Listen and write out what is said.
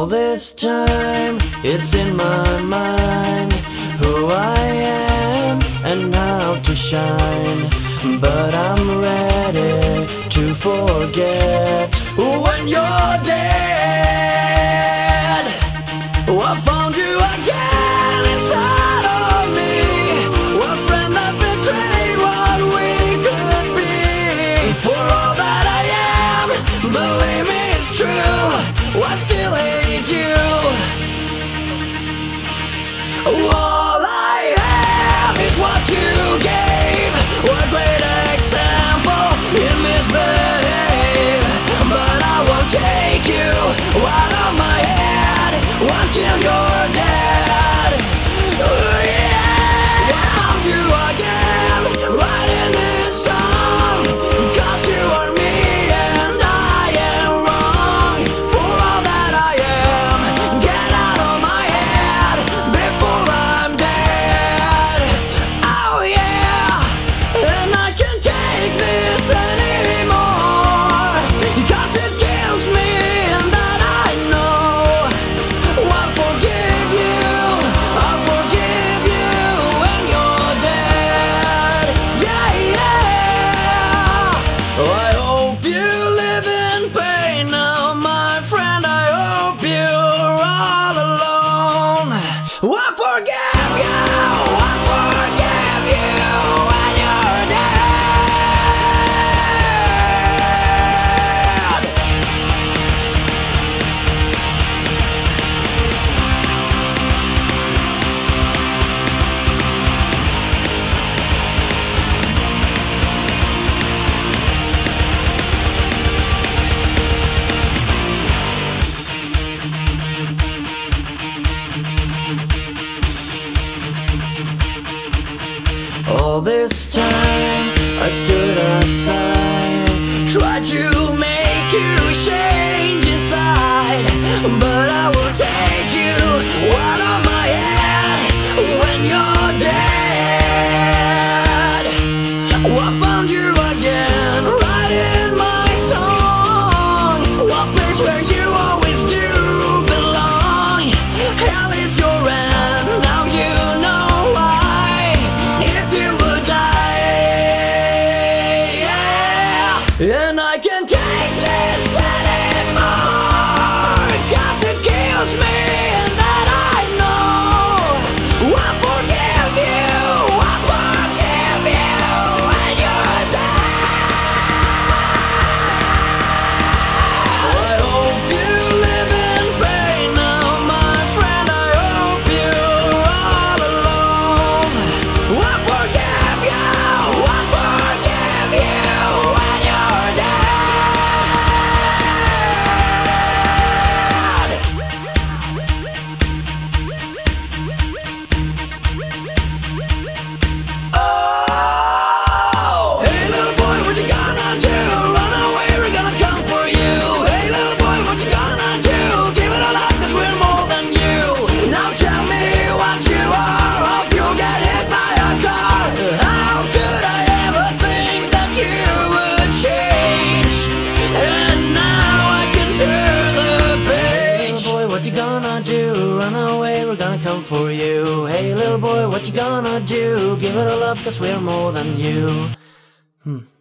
this time it's in my mind who I am and how to shine, but I'm ready to forget when you're dead. I found you again inside of me, a friend that betrayed what we could be. For all that I am, believe me, it's true, I still hate you. All I have is what you gave. What a great example, you misbehave. But I won't take you out of my head until you're dead. Yeah, I found you again, writing this song, 'cause you are me and I am wrong. For all that I am, get out of my head before I'm dead. Oh yeah, and I can't take this anymore, 'cause it kills me and that I know. I forgive you when you're dead. Yeah, yeah. I hope you live in pain now, my friend. I hope you're all alone. I forgive you when you're dead. All this time I stood aside, tried to make you change inside, but I will take you out of my head when you're dead. I found you again, writing my song, a place where you always do belong. Hell is your end, now you know why. If you would die, yeah. And I can't take this anymore, 'cause it kills me and that I know. I forgive you when you're dead. I hope you live in pain now, my friend. I hope you're all alone. I forgive you when you're dead. Oh, hey little boy, what you gonna do? Run away, we're gonna come for you. Hey little boy, what you gonna do? Give it all up, 'cause we're more than you. Now tell me what you are. Hope you get hit by a car. How could I ever think that you would change? And now I can turn the page. Little boy, what you gonna do? Run away, we're gonna come for you. Hey little boy, what you gonna do? Give it all up, 'cause we're more than you.